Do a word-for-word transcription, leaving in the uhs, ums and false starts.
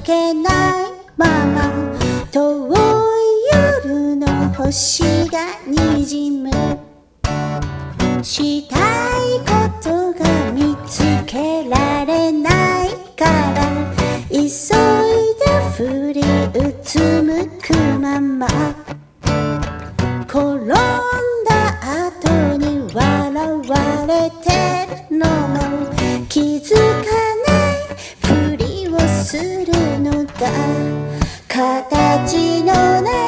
けないまま遠い夜の星がにじむ。したいことが見つけられないから急いで振りうつむくまま転んだ後に笑われてるのも気づかないふりをするのだ。形のない